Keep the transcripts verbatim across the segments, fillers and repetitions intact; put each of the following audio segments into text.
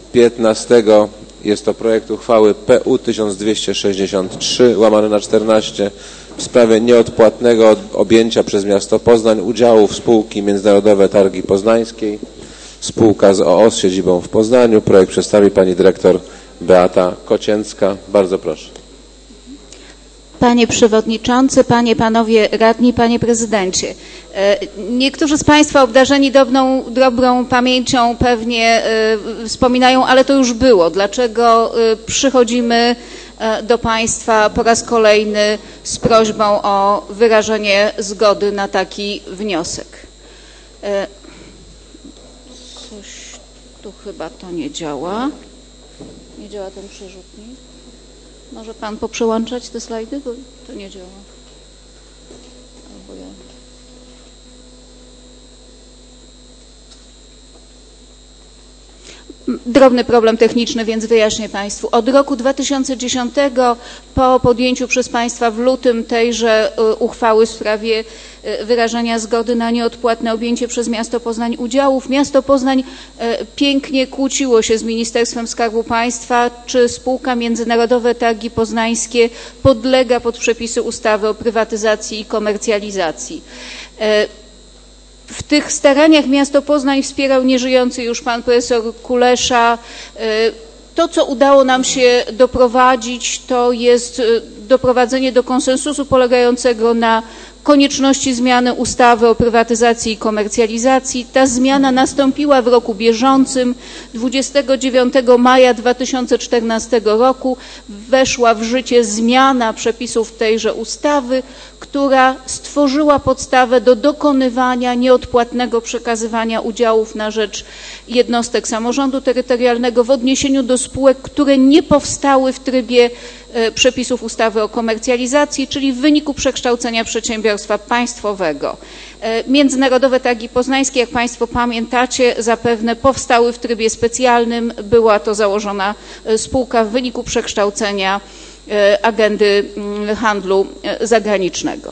piętnastego. Jest to projekt uchwały P U tysiąc dwieście sześćdziesiąt trzy łamane na czternaście w sprawie nieodpłatnego objęcia przez miasto Poznań udziałów spółki Międzynarodowe Targi Poznańskiej, spółka z o o z siedzibą w Poznaniu. Projekt przedstawi pani dyrektor Beata Kocięcka. Bardzo proszę. Panie Przewodniczący, Panie, Panowie Radni, Panie Prezydencie. Niektórzy z Państwa obdarzeni dobrą, dobrą pamięcią pewnie wspominają, ale to już było. Dlaczego przychodzimy do Państwa po raz kolejny z prośbą o wyrażenie zgody na taki wniosek? Coś tu chyba to nie działa. Nie działa ten przerzutnik. Może Pan poprzełączać te slajdy, bo to nie działa. Albo ja. Drobny problem techniczny, więc wyjaśnię Państwu. Od roku dwa tysiące dziesiątego po podjęciu przez Państwa w lutym tejże uchwały w sprawie wyrażenia zgody na nieodpłatne objęcie przez miasto Poznań udziałów, miasto Poznań pięknie kłóciło się z Ministerstwem Skarbu Państwa, czy spółka Międzynarodowe Targi Poznańskie podlega pod przepisy ustawy o prywatyzacji i komercjalizacji. W tych staraniach miasto Poznań wspierał nieżyjący już pan profesor Kulesza. To, co udało nam się doprowadzić, to jest doprowadzenie do konsensusu polegającego na konieczności zmiany ustawy o prywatyzacji i komercjalizacji. Ta zmiana nastąpiła w roku bieżącym. dwudziestego dziewiątego maja dwa tysiące czternastego roku weszła w życie zmiana przepisów tejże ustawy, która stworzyła podstawę do dokonywania nieodpłatnego przekazywania udziałów na rzecz jednostek samorządu terytorialnego w odniesieniu do spółek, które nie powstały w trybie przepisów ustawy o komercjalizacji, czyli w wyniku przekształcenia przedsiębiorstwa państwowego. Międzynarodowe Targi Poznańskie, jak Państwo pamiętacie, zapewne powstały w trybie specjalnym. Była to założona spółka w wyniku przekształcenia agendy handlu zagranicznego.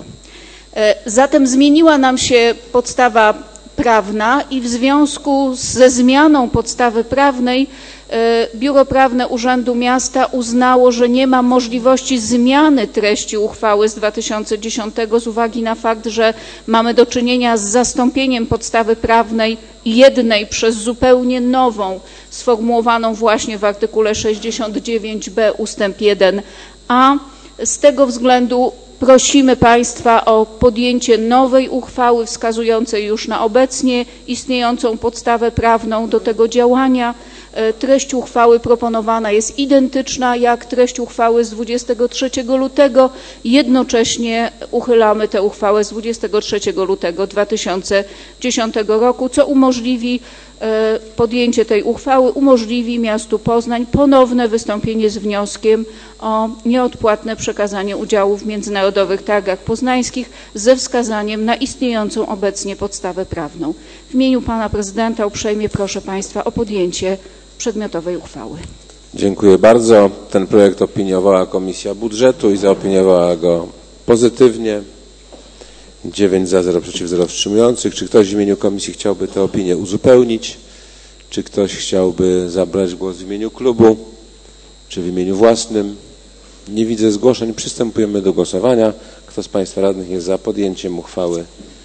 Zatem zmieniła nam się podstawa prawna i w związku ze zmianą podstawy prawnej Biuro Prawne Urzędu Miasta uznało, że nie ma możliwości zmiany treści uchwały z dwa tysiące dziesiątego z uwagi na fakt, że mamy do czynienia z zastąpieniem podstawy prawnej jednej przez zupełnie nową, sformułowaną właśnie w artykule sześćdziesiąt dziewięć b ustęp jeden a. Z tego względu prosimy Państwa o podjęcie nowej uchwały wskazującej już na obecnie istniejącą podstawę prawną do tego działania. Treść uchwały proponowana jest identyczna jak treść uchwały z dwudziestego trzeciego lutego. Jednocześnie uchylamy tę uchwałę z dwudziestego trzeciego lutego dwa tysiące dziesiątego roku, co umożliwi podjęcie tej uchwały, umożliwi miastu Poznań ponowne wystąpienie z wnioskiem o nieodpłatne przekazanie udziałów w Międzynarodowych Targach Poznańskich ze wskazaniem na istniejącą obecnie podstawę prawną. W imieniu Pana Prezydenta uprzejmie proszę Państwa o podjęcie przedmiotowej uchwały. Dziękuję bardzo. Ten projekt opiniowała Komisja Budżetu i zaopiniowała go pozytywnie. dziewięć za, zero przeciw, zero wstrzymujących. Czy ktoś w imieniu komisji chciałby tę opinię uzupełnić? Czy ktoś chciałby zabrać głos w imieniu klubu? Czy w imieniu własnym? Nie widzę zgłoszeń. Przystępujemy do głosowania. Kto z Państwa radnych jest za podjęciem uchwały